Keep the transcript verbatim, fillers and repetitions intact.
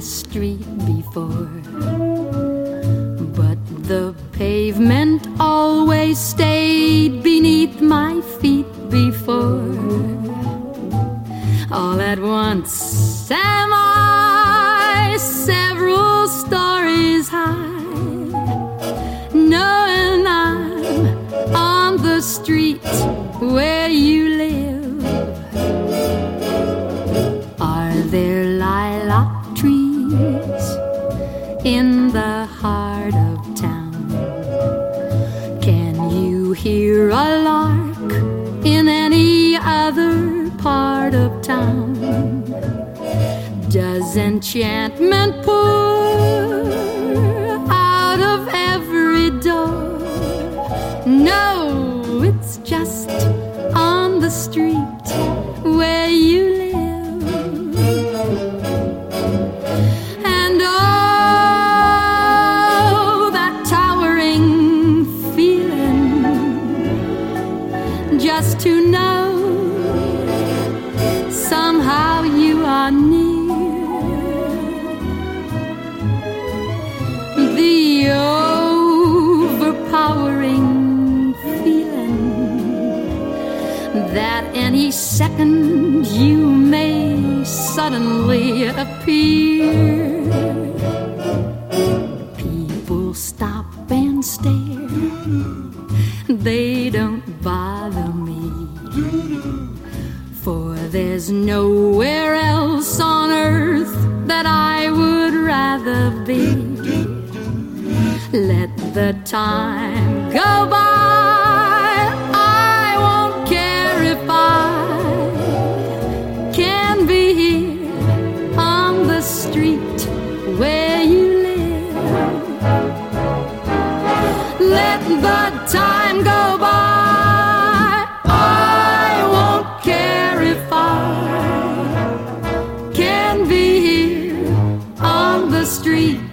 this street before, but the pavement always stayed beneath my feet before. All at once am I several stories high, knowing I'm on the street where you live. Are there lilac trees in the heart of town? Can you hear a lark in any other part of town? Does enchantment pour out of every door? No, it's just on the street where you live. And oh, that towering feeling, just to know somehow you are near. The overpowering feeling that any second you may suddenly appear. People stop and stare, they don't bother me, for there's nowhere else on earth that I would rather be. Let the time go by, I won't care if I can be here on the street where you live. Let the time go by, I won't care if I can be here on the street